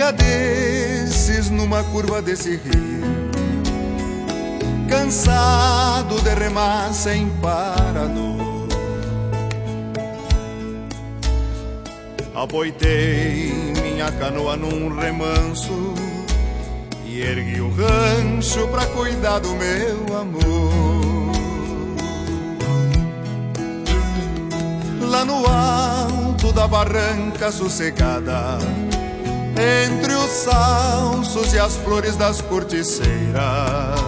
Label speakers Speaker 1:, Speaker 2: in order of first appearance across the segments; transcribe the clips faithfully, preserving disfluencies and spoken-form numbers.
Speaker 1: Dia desses, numa curva desse rio, cansado de remar sem parador, aboitei minha canoa num remanso e ergui o rancho pra cuidar do meu amor. Lá no alto da barranca sossegada, entre os salsos e as flores das corticeiras,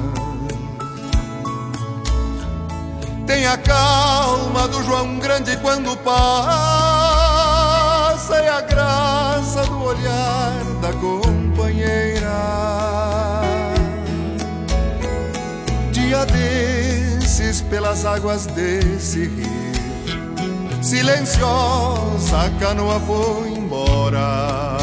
Speaker 1: tem a calma do João Grande quando passa e a graça do olhar da companheira. Dia desses, pelas águas desse rio, silenciosa a canoa foi embora,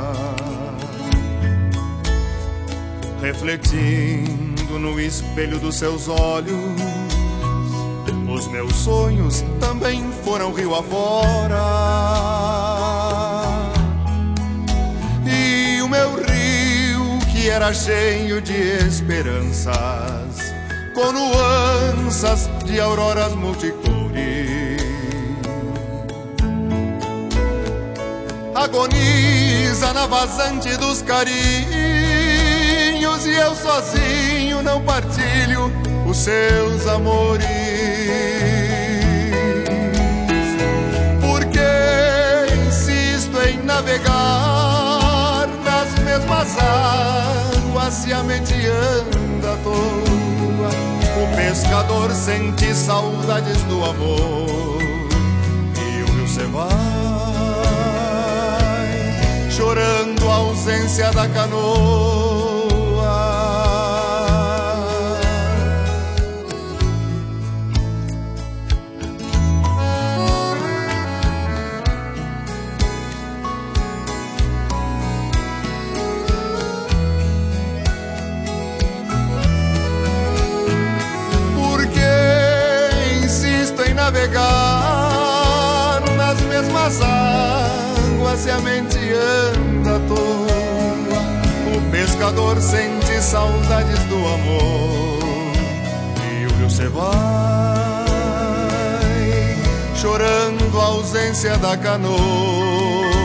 Speaker 1: refletindo no espelho dos seus olhos. Os meus sonhos também foram rio afora, e o meu rio, que era cheio de esperanças, com nuanças de auroras multicores, agoniza na vazante dos carinhos, e eu sozinho não partilho os seus amores. Porque insisto em navegar nas mesmas águas, se a mente anda à toa, o pescador sente saudades do amor, e o rio se vai chorando a ausência da canoa. Navegar nas mesmas águas, se a mente anda à toa, o pescador sente saudades do amor, e o rio se vai chorando a ausência da canoa.